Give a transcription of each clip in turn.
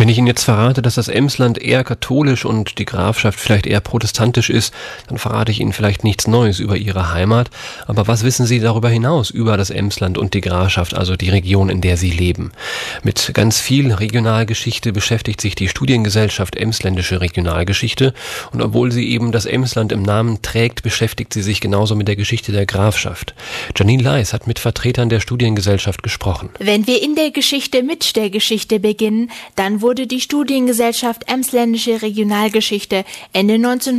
Wenn ich Ihnen jetzt verrate, dass das Emsland eher katholisch und die Grafschaft vielleicht eher protestantisch ist, dann verrate ich Ihnen vielleicht nichts Neues über Ihre Heimat. Aber was wissen Sie darüber hinaus über das Emsland und die Grafschaft, also die Region, in der Sie leben? Mit ganz viel Regionalgeschichte beschäftigt sich die Studiengesellschaft Emsländische Regionalgeschichte. Und obwohl sie eben das Emsland im Namen trägt, beschäftigt sie sich genauso mit der Geschichte der Grafschaft. Janine Leis hat mit Vertretern der Studiengesellschaft gesprochen. Wenn wir in der Geschichte mit der Geschichte beginnen, dann wurde die Studiengesellschaft Emsländische Regionalgeschichte Ende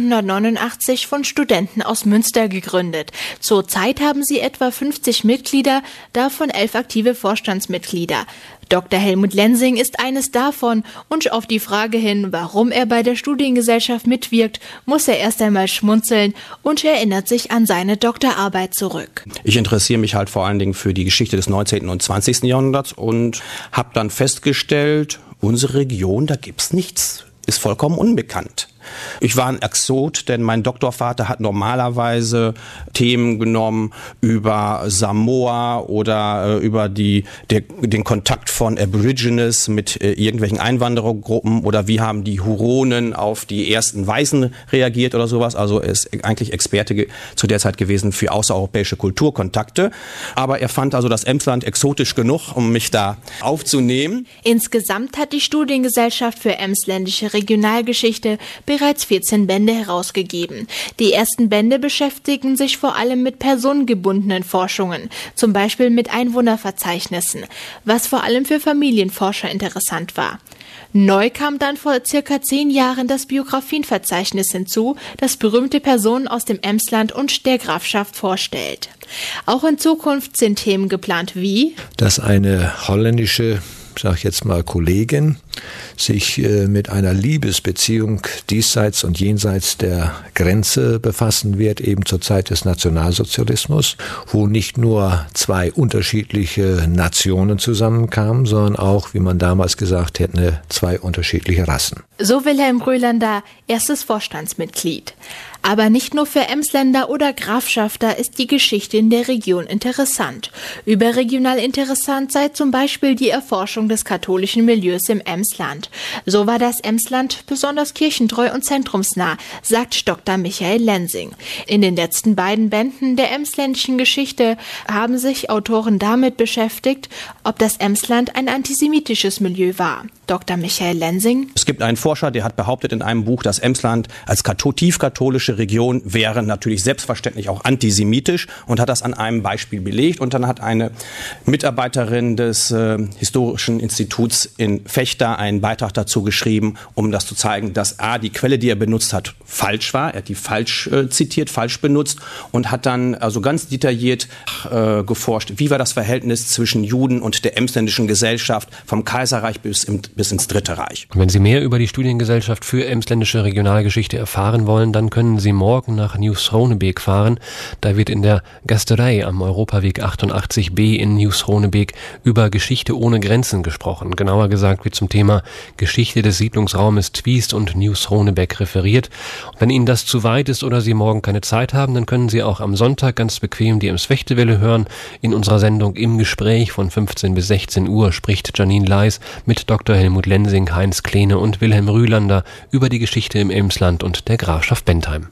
1989 von Studenten aus Münster gegründet. Zurzeit haben sie etwa 50 Mitglieder, davon 11 aktive Vorstandsmitglieder. Dr. Helmut Lensing ist eines davon und auf die Frage hin, warum er bei der Studiengesellschaft mitwirkt, muss er erst einmal schmunzeln und erinnert sich an seine Doktorarbeit zurück. Ich interessiere mich halt vor allen Dingen für die Geschichte des 19. und 20. Jahrhunderts und habe dann festgestellt, unsere Region, da gibt's nichts, ist vollkommen unbekannt. Ich war ein Exot, denn mein Doktorvater hat normalerweise Themen genommen über Samoa oder über den Kontakt von Aborigines mit irgendwelchen Einwanderergruppen oder wie haben die Huronen auf die ersten Weißen reagiert oder sowas. Also er ist eigentlich Experte zu der Zeit gewesen für außereuropäische Kulturkontakte. Aber er fand also das Emsland exotisch genug, um mich da aufzunehmen. Insgesamt hat die Studiengesellschaft für Emsländische Regionalgeschichte bereits 14 Bände herausgegeben. Die ersten Bände beschäftigen sich vor allem mit personengebundenen Forschungen, zum Beispiel mit Einwohnerverzeichnissen, was vor allem für Familienforscher interessant war. Neu kam dann vor circa 10 Jahren das Biografienverzeichnis hinzu, das berühmte Personen aus dem Emsland und der Grafschaft vorstellt. Auch in Zukunft sind Themen geplant wie, dass eine holländische, sag ich jetzt mal, Kollegin sich mit einer Liebesbeziehung diesseits und jenseits der Grenze befassen wird, eben zur Zeit des Nationalsozialismus, wo nicht nur 2 unterschiedliche Nationen zusammenkamen, sondern auch, wie man damals gesagt hätte, 2 unterschiedliche Rassen. So Wilhelm Rühlander, erstes Vorstandsmitglied. Aber nicht nur für Emsländer oder Grafschafter ist die Geschichte in der Region interessant. Überregional interessant sei zum Beispiel die Erforschung des katholischen Milieus im Emsland. So war das Emsland besonders kirchentreu und zentrumsnah, sagt Dr. Michael Lensing. In den letzten beiden Bänden der emsländischen Geschichte haben sich Autoren damit beschäftigt, ob das Emsland ein antisemitisches Milieu war. Dr. Michael Lensing. Es gibt einen Forscher, der hat behauptet in einem Buch, das Emsland als tiefkatholische Region wäre natürlich selbstverständlich auch antisemitisch und hat das an einem Beispiel belegt. Und dann hat eine Mitarbeiterin des Historischen Instituts in Vechta einen Beitrag dazu geschrieben, um das zu zeigen, dass die Quelle, die er benutzt hat, falsch war. Er hat die falsch zitiert, falsch benutzt und hat dann also ganz detailliert geforscht, wie war das Verhältnis zwischen Juden und der emsländischen Gesellschaft vom Kaiserreich bis ins Dritte Reich. Wenn Sie mehr über die Studiengesellschaft für Emsländische Regionalgeschichte erfahren wollen, dann können Sie morgen nach Nieuws-Ronebeek fahren. Da wird in der Gasterei am Europaweg 88b in Nieuws-Ronebeek über Geschichte ohne Grenzen gesprochen. Genauer gesagt wird zum Thema Geschichte des Siedlungsraumes Twiest und Nieuws-Ronebeek referiert. Und wenn Ihnen das zu weit ist oder Sie morgen keine Zeit haben, dann können Sie auch am Sonntag ganz bequem die Ems-Fechtewelle hören. In unserer Sendung Im Gespräch von 15 bis 16 Uhr spricht Janine Leis mit Dr. Helmut Lensing, Heinz Kleene und Wilhelm Rühlander über die Geschichte im Emsland und der Grafschaft Bentheim.